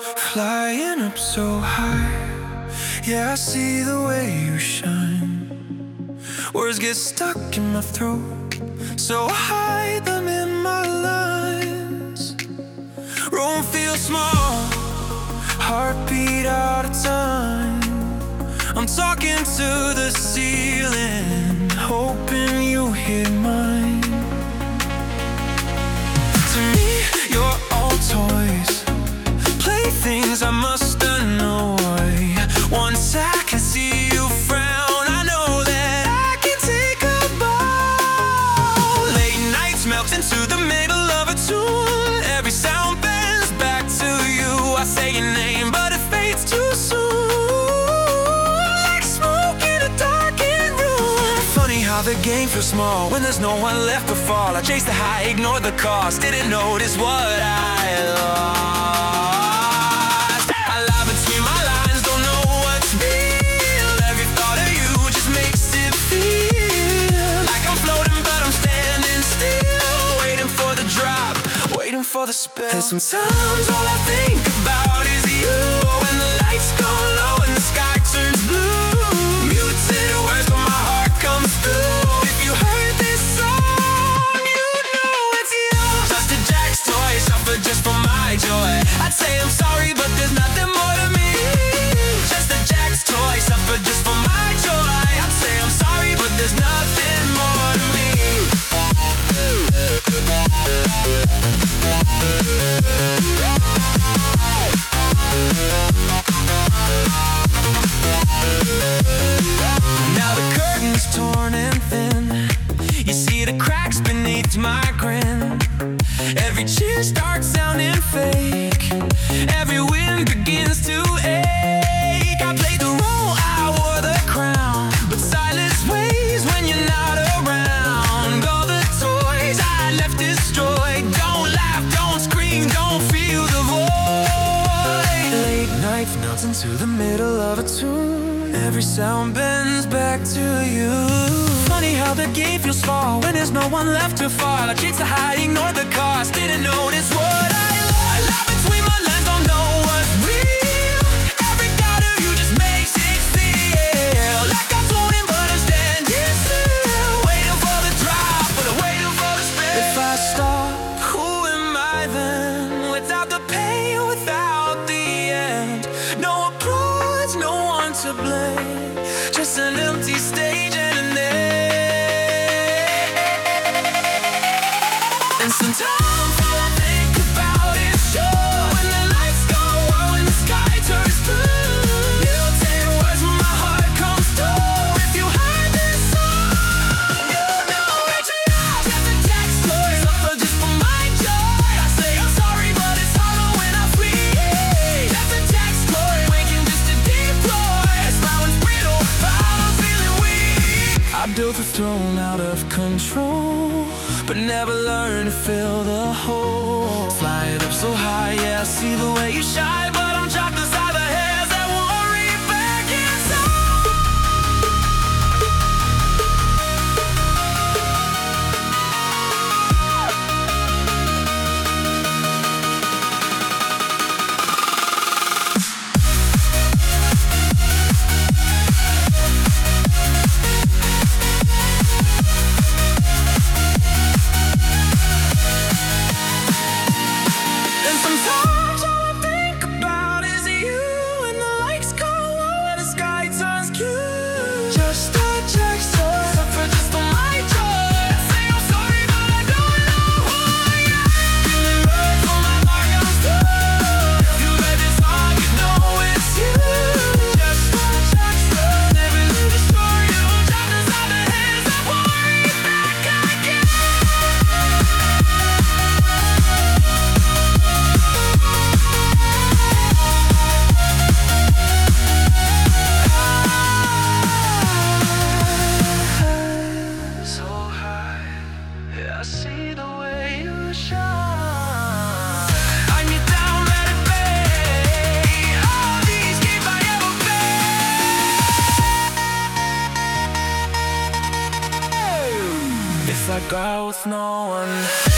Flying up so high, yeah, I see the way you shine. Words get stuck in my throat, so I hide them in my lines. Room feels small, heartbeat out of time. I'm talking to the ceiling, hoping you hear mine. To me, you're all toys, playthings I must annoy. Once I can see you frown, I know that I can take a bow. Late nights melt into the middle of a tune. Every sound bends back to you. I say your name, but it fades too soon, like smoke in a darkened room. Funny how the game feels small when there's no one left to fall. I chased the high, ignored the cost, didn't notice what I lost. For the spell. And sometimes all I think about is you. When the lights go low and the sky turns blue, muted words when my heart comes through. If you heard this song, you know it's you. Just a Jack's toy, suffer just for my joy. I'd say I'm sorry, but there's nothing more to me. Just a Jack's toy, suffer just for my joy. I'd say I'm sorry, but there's nothing more to me. Now the curtain's torn and thin, you see the cracks beneath my grin. Every cheer starts sounding fake, every wind begins to ache. I played the role, I wore the crown, but silence weighs when you're not around. All the toys I left destroyed. Don't laugh, don't scream, don't feel the void. Late nights melt into the middle of a tune. Every sound bends back to you. Funny how the game feels small when there's no one left to fall. I chased the high, ignored the cost, didn't notice what I lost. Life between my lines, don't know what's real. Every thought of you just makes it feel like I'm floating, but I'm standing still, waiting for the drop, but I'm waiting for the spill. If I stop, who am I then? Without the pain, without the end. No applause, no one to blame, just an empty stage and an end. And sometimes all I think about is sure, when the lights go low and the sky turns blue, muted words when my heart comes through. If you heard this song, you know it's real. Just a text toy, suffer just for my joy. I say I'm sorry, but it's harder when I free. Just a text toy, waking just to deploy. Smiling brittle, I'm feeling weak. I built a throne out of control, but never learned to fill the hole. Flying up so high, yeah, I see the way you shine, but I'm trapped inside the hairs that worry back If I go with no one.